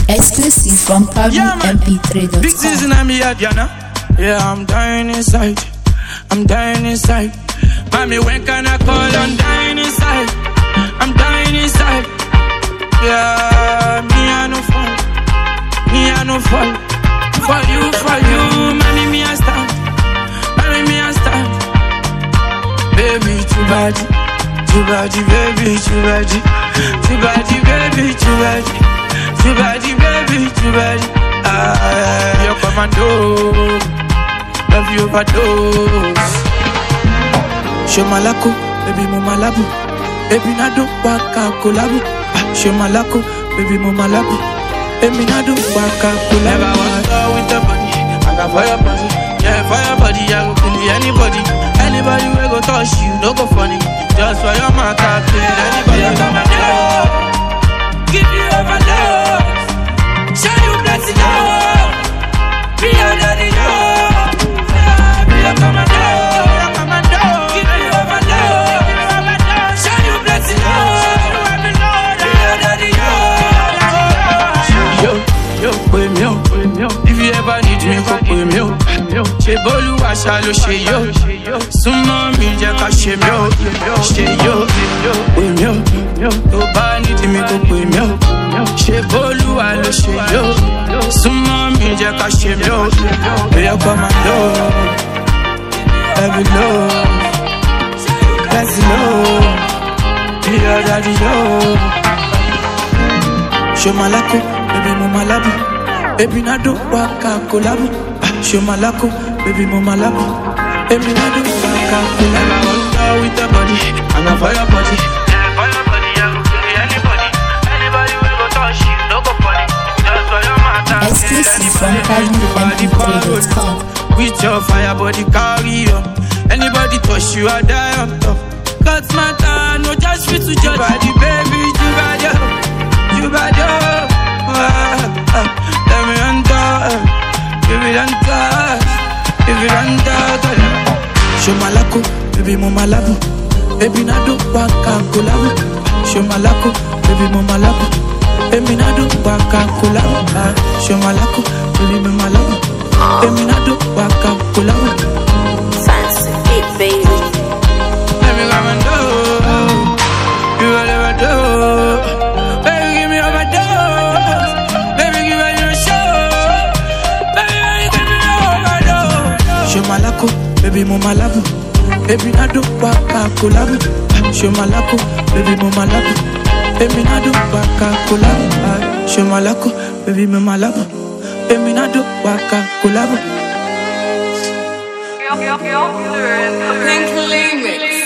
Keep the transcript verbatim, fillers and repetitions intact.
Exclusive from Pavin M P three dot com. Big season I'm here, Diana. Yeah, I'm dying inside. I'm dying inside. Mommy, when can I call? I'm dying inside. I'm dying inside. Yeah, me I no fall. Me I no fall. For you, for you, mommy, me I stand. Mommy, me I stand. Baby, too bad. Too bad, baby, too bad. Too bad, baby, too bad. Too bad, baby, too bad. Ah, you're commando. Love you overdose. Show malako, baby mo malabu. Baby na do waka kolabu. Show malako, baby mo malabu. Baby na do waka kolabu. Never want to with the body. I got fire body. Yeah, fire body. I go kill anybody. Anybody we go touch you, no go funny. Just for your mouth, I kill anybody. Come and do. Give you overdose. Show you plenty love. Be under the love. Be a commando. Commando. Give you overdose. Show you plenty love. Be under the love. Yo, yo, pay me up. If you ever need me, go pay me up. She bolu asha lo she yo. Sumo mi je ka she mi o. She yo, pay me up. To ba need me, go pay me up. She bolu alo she yo. Sumo mi je ka she mi o. Be a commando. Every love, that's love. Be your daddy yo. Show malako, baby mo malabu. Baby na do waka kolabu. Show malako, baby mo malabu. Baby na do waka kolabu. I want to with the body, and I fire body. Yeah, fire body, I go kill anybody. Anybody will go touch you, no go funny. Just for your matter. Exclusive from Pavin M P three dot com. With your fire body carry on. Anybody touch you, I die on top. God's matter, no just fit to judge. Body, baby, you bad yo, you bad yo. Ah, ah, let me enter, give it enter, give it enter. Show malako, baby mo malabu. Baby na do waka kolabu. Show malako, baby mo malabu. Baby na do waka kolabu. Show malako, baby mo malabu. Baby na do waka kolabu. Fancy it, baby. Let me come and do. You will never do. Baby, give me overdose. Baby, give me your show. Baby, give me overdose. Show malako, baby mo malabu. Baby na do waka kolabu. Show malako, baby mo malabu. Baby na do waka kolabu. Show malako, baby mo malabu. Baby na do waka kolabu. Pink Remix.